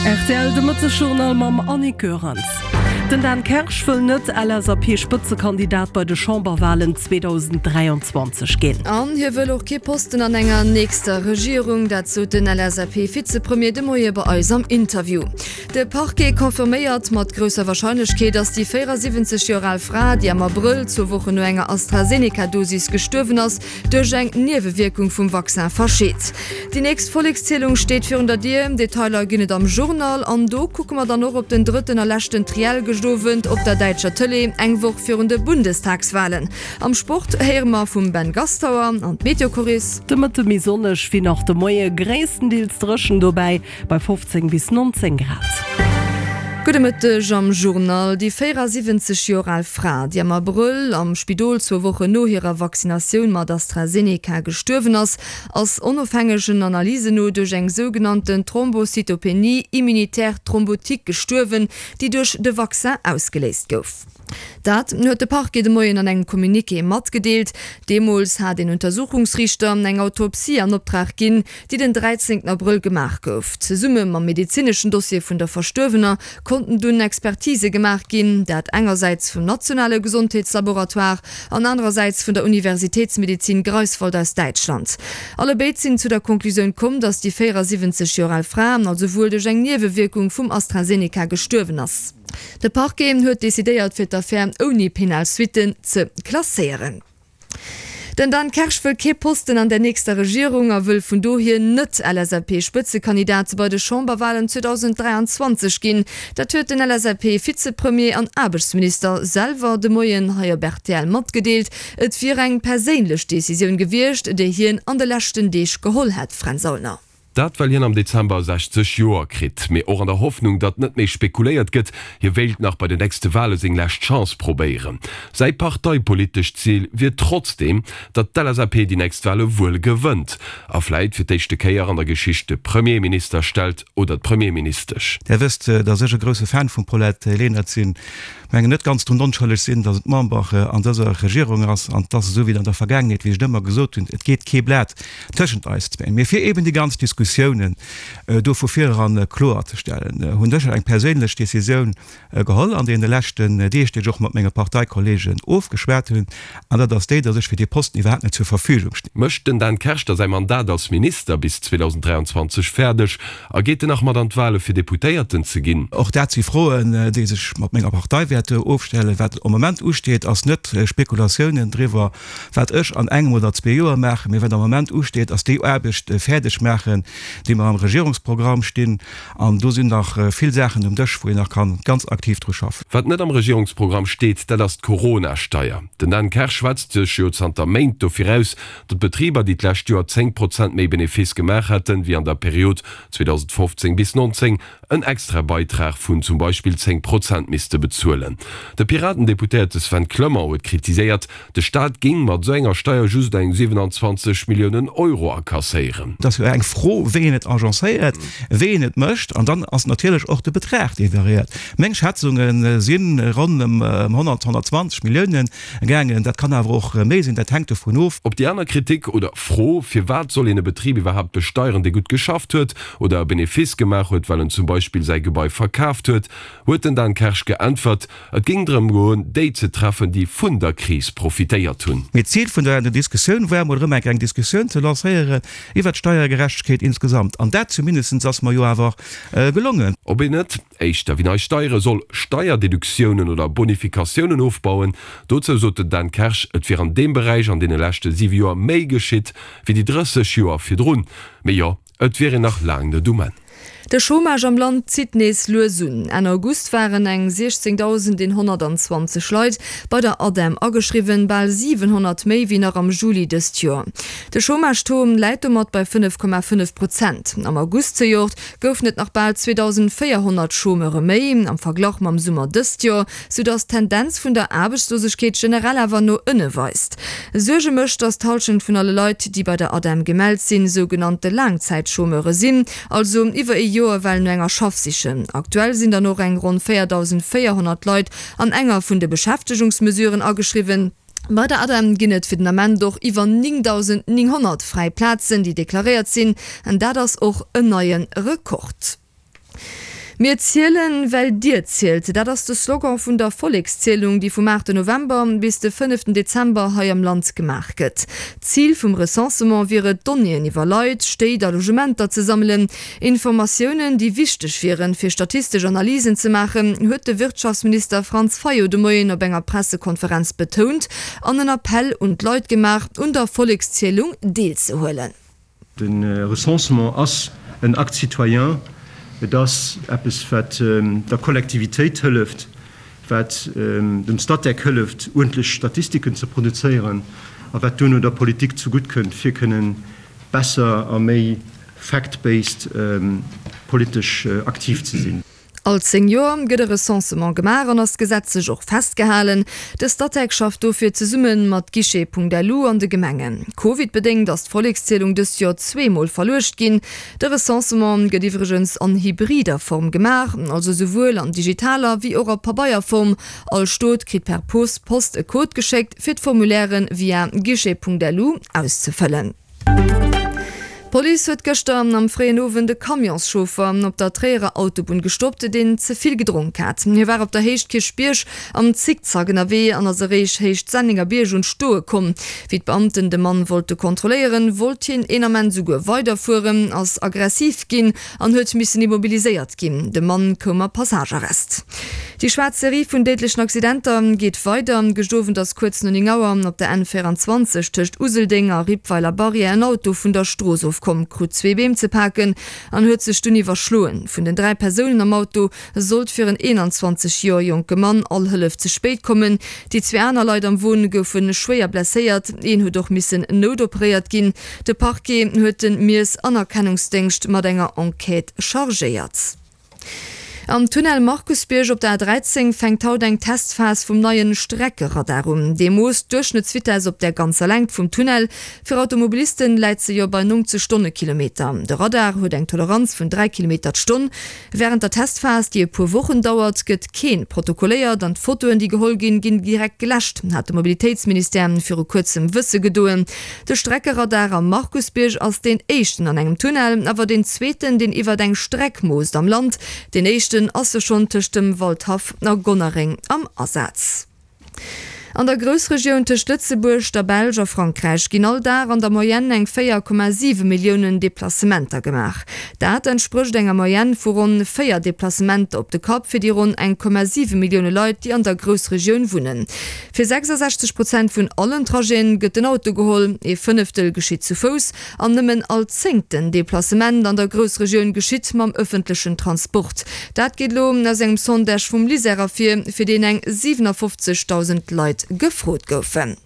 RTL de Mëtzejournal mam Annikörenz. Den Dan Kersch will net LSAP-Spitzekandidat bei de Chamberwahlen 2023 gehen. An hier will auch ke Posten an enger nächster Regierung, dazu den LSAP-Vizepremier de Moje bei uns am Interview. De Parquet konfirmiert mat grösser Wahrscheinlichkeit, dass die 74-jährige Frau, die am April zur Woche nur enger AstraZeneca-Dosis gestorben ist, durch eine Nebenwirkung vom Vaccin verschieht. Die nächste Volkszählung steht für unter dir. Detailer gehen am Journal an. Do gucken wir dann noch op den dritten erlächten Trial op der Deutscher Tele engwoch führende Bundestagswahlen. Am Sport hermer vum Ben Gastauer an Meteokuris. Demmete mi sonnech wie nach de Moie gréesstendeels drschen dobei bei 15 bis 19 Grad. Gute Mitte am Journal die 74-jährige Frau, die am April am Spidol zur Woche no ihrer Vaccination mat AstraZeneca gestorben ist, als unabhängigen Analyse nur durch eng sogenannten Thrombocytopenie immunitär Thrombotik gestorben, die durch de Vaccin ausgelöst gouf. Dat huet de Parquet de Moien an eng Kommuniké mat gedeelt. Demols hat den Untersuchungsrichter eng Autopsie an Optrag ginn, die den 13. April gemacht gouf. Ze Summe am medizinischen Dossier vun der Verstöwener konnten dun Expertise gemacht ginn, dat engerseits vum Nationale Gesundheitslaboratoire an andererseits vun der Universitätsmedizin Greifswald aus Deutschland. Alle beet sinn zu der Konklusion kom, dass die 74-jährige Frau also wohl durch eng Nebenwirkung vum AstraZeneca gestorben ass. De Parquet huet desideiert fir d'Affaire ohne Penalsuiten ze klassieren. Den Dan Kersch will ke Posten an der nächster Regierung will vun do hier net LSAP-Spitzekandidat bei de Chamberwahlen 2023 gin. Dat huet den LSAP-Vizepremier an Arbeitsminister selber de Moien Haier Bertel mat gedeelt, et fir eng perélech Decision gewircht, de hien an de lächten Deeg geholl het Franz Sollner. Dat weil am Dezember 60 Joer krit, mé or an der Hoffnung, dat net méi spekuléiert gëtt, hier wählt nach bei de nächste Wahle seg lächt Chance probieren. Sei parteipolitisch Ziel wird trotzdem, dat LSAP die nächste Wahle wohl gewënnt. Afleit fir d'échte Keier an der Geschichte Premierminister stellt oder Premierministersch. Der wisst, dass ich große Fan von Paulette Lehner ziehen. Wenn net ganz unschuldig sind, dass Mambach an dieser Regierung ist und das so wie an der Vergangenheit, wie ich immer gesagt und es geht kein Blatt zwischen uns. Mir für eben die ganzen Diskussionen do vor vier an klar zu stellen. Und das ist eine persönliche Decision geholt, an den letzten die steht auch mit meiner Parteikollegen aufgeschwert haben, an das dass ich für die Posten überhaupt nicht zur Verfügung stehe. Möchten dann Kersch sein Mandat als Minister bis 2023 fertig, geht nach Mandatwahl für Deputierten zu gehen. Auch dazu frohen, die sich mit meiner Partei aufstelle wat am moment usteet as net Spekulationen drwer wat ech an engem oder 2 Joer machen, mir wenn der moment usteet as die erbecht fertig machen, die man am Regierungsprogramm stehen an du sind nach viel Sachen Dach wo nach kann ganz aktiv zu schaffen. Wat net am Regierungsprogramm steht, dat das Corona-Steuer. Den dann Kerschwzanament dofiraus, dat Betrieber die Lächtür 10% méi Benefis gemacht hätten wie an der Periode 2015 bis 19 een extra Beitrag vun zum Beispiel 10% misste bezuelen. Der Piratendeputierte Sven Klömmer huet kritisiert, de Staat ging mat so enger Steuer just eng 27 Millionen Euro akassieren. Das eng froh wen het agenciert, wen het mcht an dann as natürlich auch de Betrag devariert. Mengschätzungen sinn rund 120 Millionen gängen, dat kann aber auch mesinn der Tank vu of. Ob die andere Kritik oder froh fir wat soll in Betrieb überhaupt besteuern, die gut geschafft huet oder Benefis gemacht huet, weil zum Beispiel sei Gebäude verkauft huet, huet den dann Kersch geantwortet, et ging drum goen déi ze treffen, die vun der Krise profitéiert tun. Mit Ziel vun der Diskussion wärm oder eng eng Diskussion zu lancieren, iwwer Steuergerechtkeit insgesamt. An dat zumindest ass ma jo awer gelungen. Ob net Eichter wie Steuere soll Steuerdeduktionen oder Bonifikationen aufbauen, dozo sollte dann Kersch et fir an dem Bereich an den lächte 7 Joer méi geschitt wie die 30 Joer fir Drun. Me ja, et wäre nach lang de Dummen. Der Chômage am Land Sydneys lösen. En August waren eng 16.120 Leute bei der ADEM angeschrieben, bei 700 méi wie am Juli des Jahr. Der Chômage-Turm leitet mat bei 5,5%. Am August zu Jahr geöffnet nach bald 2400 Chômere méi am Vergleich am Sommer des Jahr, sodass Tendenz von der Arbeitslosigkeit generell aber nur inneweist. Söge mischt das Tauschen von alle Leute, die bei der ADEM gemeldet sind, sogenannte Langzeitchômere sind, also über Joer well enger schaffsichen. Aktuell sind da noch eng rund 4.400 Leute an enger vun de Beschäftigungsmesuren angeschrieben. Bei der ADEM ginnet fir den Amment doch iwwer 9.900 Freiplatzen, die deklariert sind, an da das auch een neuen Rekord. Mir zählen, weil dir zählt. Da das der Slogan von der Volkszählung, die vom 8. November bis den 5. Dezember hier im Land gemacht wird. Ziel vom Recensement wäre Donien über Leute, Städte, Logementer zu sammeln, Informationen, die wichtig wären für statistische Analysen zu machen, hat der Wirtschaftsminister Franz Fayo de Moyen auf einer Pressekonferenz betont, an einen Appell und Leute gemacht, und der Volkszählung teilzuholen. Den Recensement ist ein Akt citoyen, das etwas der Kollektivität hilft, was dem Stadtdeck hilft, ordentlich Statistiken zu produzieren, aber was nur der Politik zu gut könnt. Wir können besser und mehr fact-based politisch aktiv zu sein. Als Senior gëtt der Recensement gemar an ass Gesetze joch festgehalen, de Stadtdeck schafft dofir ze summen mat Guichet.lu an de Gemengen. Covid bedingt dat Volkszählung des Jahr 2-mal verlocht gin. De Recensement gët iwwergens an hybrider Form gemar, also sowohl an digitaler wie auch per Bayerform. Als Stot krit per Post e Code geschickt fir Formulären via Guichet.lu auszufüllen. Police huet gestern am freien Owen de Kamionschauffeur op der Träger Autobahn gestoppt, den zuviel gedrunken hat. Hier war op der Heechtkirchbiersch am Zickzagen AW an der Reich Hecht Sandinger Biersch und Stohe kom. Wie Beamten de Mann wollte kontrollieren, wollte ihn enermann sogar weiterfuhren, als aggressiv gin an huet missen immobilisiert gin. De Mann kummer Passagerarrest. Die Schwarzerie vun deetlichen Accidenten geht weiter, gestofen das kurz Ningauer op der N24 töcht Useldinger Riebweiler Barriere ein Auto vun der Stroß kom Kru 2 Beem ze packen an hue ze Stuni verschloen. Vun den 3 Personen am Auto sollt fir een 21 Joer junge Mann all hëllef ze spät kommen. Die 2 aner Leute am Wohnen goufen schwéier blessiert, een hue doch missen notoperiert gin. De Parke huet den Mies Anerkennungsdenkst mat enger Enquete chargéiert. Am Tunnel Markusbierg op der 13 fängt haut eng Testphase vum neuen Streckeradar um. De Moos Durchschnittswitteis op der ganze Längt vum Tunnel. Für Automobilisten leit se jo bei 90 Stundenkilometer. Der Radar huet eng Toleranz vun 3 km/h. Während der Testphase, die pur Wochen dauert, gëtt kein protokolléiert, dann Fotoen, die gehol gin direkt gelöscht, hat de Mobilitätsministerium für kurzem Wüsse gedoen. De Streckeradar am Markusbierg als den echten an engem Tunnel, aber den zweiten, den iwwer deng Streckmoos am Land, den echten as schon dem Waldhaf nach Gonnering am Ersatz. An der Großregion zwischen Lützeburg, der Belgier Frankreich genau da an der Moyenne eng 4,7 Millionen Deplacementer gemacht. Dat entspricht enger Moyenne vor rund 4 Deplacementer op de Kopf für die rund 1,7 Millionen Leute, die an der Großregion wohnen. Für 66% von allen Trajekten gëtt ein Auto geholt, 5 geschieht zu Fuß, an nimmen als 10. Deplacement an der Großregion geschieht mam öffentlichen Transport. Dat geht lo as engem Sondage vom Liserer für den eng 57.000 Leute gefrot goufen.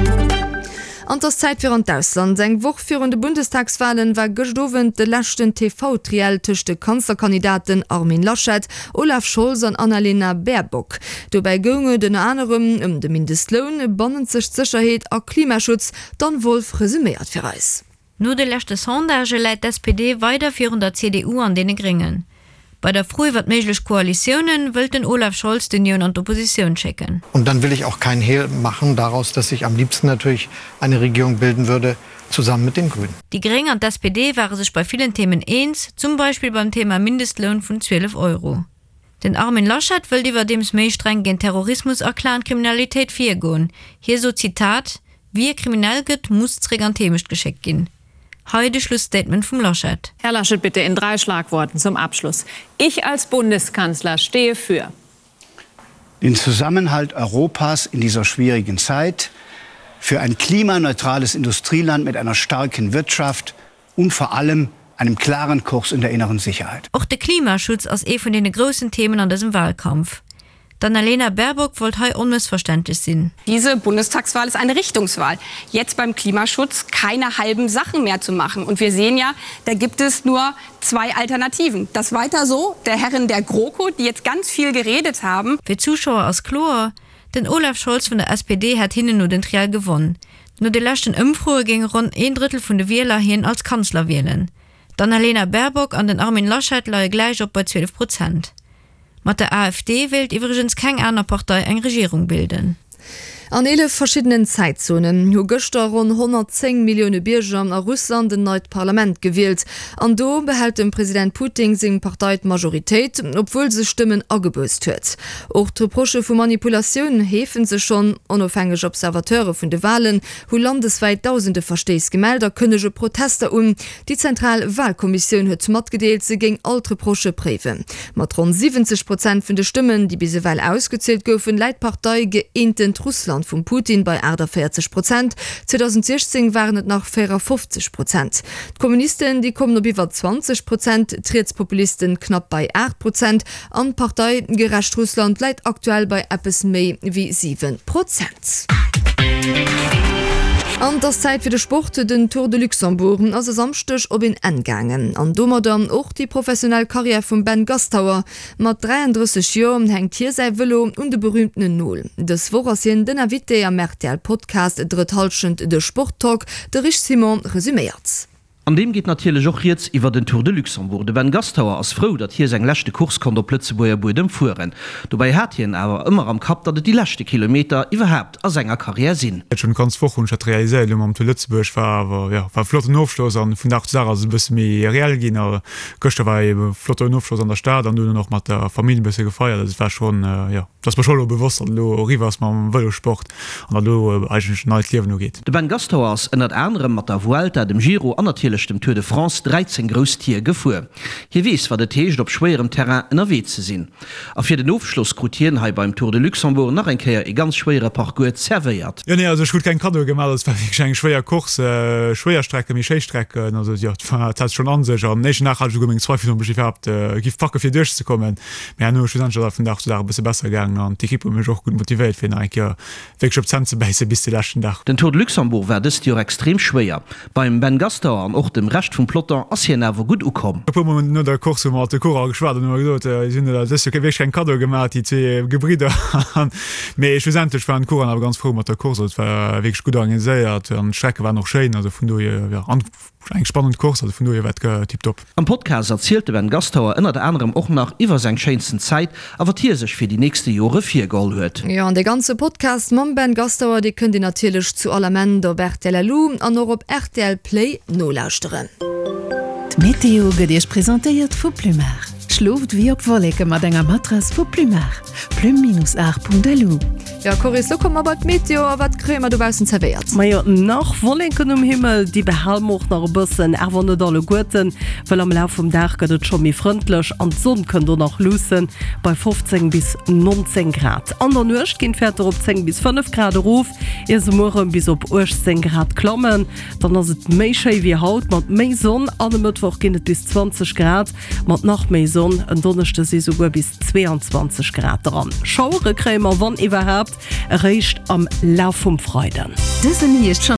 An der Zeit für an Deutschland eng woch führende Bundestagswahlen war gestowen de lachten TV-Triel tischchte Kanzlerkandidaten Armin Laschet, Olaf Scholz an Annalena Baerbock. Dobei gonge den anderem de Mindestlohn, Sicherheit a Klimaschutz, dann Wolf resümiert für Reis. Nur de lechte Sondage leiht SPD weiterführender CDU an denen Gringen. Bei der früh wat möglich Koalitionen will den Olaf Scholz den Union und Opposition checken. Und dann will ich auch kein Hehl machen daraus, dass ich am liebsten natürlich eine Regierung bilden würde, zusammen mit den Grünen. Die Grünen und das SPD waren sich bei vielen Themen eins, zum Beispiel beim Thema Mindestlohn von 12 €. Den Armin Laschet will über dem mehr streng gegen Terrorismus erklären Kriminalität 4 gehen. Hier so Zitat: Wie kriminell geht, muss themisch geschickt gehen. Heute Schlussstatement vom Laschet. Herr Laschet, bitte in 3 Schlagworten zum Abschluss. Ich als Bundeskanzler stehe für den Zusammenhalt Europas in dieser schwierigen Zeit, für ein klimaneutrales Industrieland mit einer starken Wirtschaft und vor allem einem klaren Kurs in der inneren Sicherheit. Auch der Klimaschutz als von den großen Themen an diesem Wahlkampf. Dann Annalena Baerbock wollte heute unmissverständlich sein. Diese Bundestagswahl ist eine Richtungswahl. Jetzt beim Klimaschutz keine halben Sachen mehr zu machen. Und wir sehen ja, da gibt es nur 2 Alternativen. Das weiter so, der Herren der GroKo, die jetzt ganz viel geredet haben. Für Zuschauer aus Chlor, denn Olaf Scholz von der SPD hat hinten nur den Trial gewonnen. Nur die letzten Umfragen ging rund 1/3 von den Wähler hin als Kanzler wählen. Dann Annalena Baerbock an den Armin Laschet lag gleich op bei 12%. Mit der AfD wählt übrigens keine andere Partei eine Regierung bilden. An 11 verschiedenen Zeitzonen hu gëster rund 110 Millionen Bierger a Russland den neut Parlament gewählt. An do behält dem Präsident Putin seg Parteit Majoritéit, obwohl se Stimmen ageböst huet. Och d'Reproche vu Manipulationen hefen se schon onofhängig Observateure vun de Wahlen, hu landesweit tausende Verstehsgemelder kënnege Protester Die Zentralwahlkommission huet mat gedeelt se gegen Altreproche Brewe. Mat rund 70% vun de Stimmen, die bise Wahl ausgezählt goufen, Leitpartei geenten Russland vum Putin bei 40%. 2016 waren het nach 50%. Kommunisten die kommen op iwwer 20%, Trietspopulisten knapp bei 8%, an Partei gerecht Russland leit aktuell bei Appes méi wie 7%. An das Zeit für de Sport den Tour de Luxemburg as samstech op in Endgangen. An dommer dann och die professionelle Karriere vum Ben Gastauer mat 33 Joen hengt hier sei Velo und de berühmten Null. Des Vorasien den Avité am RTL Podcast drithalschend de Sporttalk de Rich Simon resümiert. An dem geht natürlich auch jetzt über den Tour de Luxemburg. Der Ben Gastauer ist froh, dass hier sein letzte Kurs kann der Plötzeboer Boden fuhren. Dabei hat ihn aber immer am Kopf, dass die letzte Kilometer überhaupt aus seiner Karriere sind. Ich schon ganz froh und ich realisiert, wenn man am Lützburg war, aber ja, war flotter Aufschluss an von Nacht Sarah ein bisschen mehr real gehen, aber gestern war eben flotter Aufschluss an der Stadt und nur noch mit der Familie ein bisschen gefeiert. Das war schon, ja, das war schon bewusst, dass was man am Velosport und da eigentlich ein neues Leben noch geht. Der Ben Gastauer ist unter anderem mit der Vuelta, dem Giro und natürlich dem Tour de France 13 Großtier gefuhr. Hier wies war der Techt op schwerem Terrain in der Weh zu sinn. Auf jeden Aufschluss krutieren ha beim Tour de Luxemburg nach ein Kehr e ganz schwere Parcours serviert. Ja, nee, also ich kein Kado gemacht, das war ein schwerer Kurs, Schwerstrecke, Michestrecke, also ja, das schon an sich. Am nächsten Tag hatte ich 2 Stunden gehabt, gibt Packe für durchzukommen. Ja, nur schon von Tag zu Tag ein bisschen besser gegangen und die Equipe mich auch gut motiviert, wenn ich wirklich auf Zahn zu beißen bis zum letzten Tag. Den Tour de Luxemburg war das Jahr extrem schwer. Beim Ben Gastauer und auch dem Rest vom Plotter as hier nawer gut kom. Der Kurs de Kur geschwa kein Kado gemacht die zwei Gebrider méch war Kuren aber ganz froh mat der Kurs war gut organiiséiert Strecke war noch schön also vun du eng spannend Kurs vun du tipptop. Am Podcast erzählte Ben Gastauer ënner anderem och nach iwwer seg scheinsten Zeit awer hier sech fir die nächste Jore 4 Goal huet. Ja an de ganze Podcast Mam Ben Gastauer die könnt die natürlich zu allem der RTL an op RTL Play no lauschteren. Meteo gediech präsentéiert vu Plumar. Schluft wie op Wollecke mat enger Matras vu Plumar. Plum-ar.lu. Ja Choris, so kom wat Meteo wat krémer du bausen zerwehrt. Meier nach Wollenken Himmel die behelmocht nach bëssen erwanne alle Guten, well am Lauf vum Dach gëtt schon mi frontlech an Sonn kën du noch lussen bei 15 bis 19 Grad. An der Nucht gin fährtter op 10 bis 5 Grad Ruf, e se morgen bis op 10 Grad klammen, dann ass et méichei wie haut mat méi Sonn an dem Mittwoch ginnet bis 20 Grad, mat nach méi Sonn en donnechte se sogar bis 22 Grad dran. Schaure krämer wann iwwerhaft erreicht am Lauf vum Freuden. Dëssen hier ist schon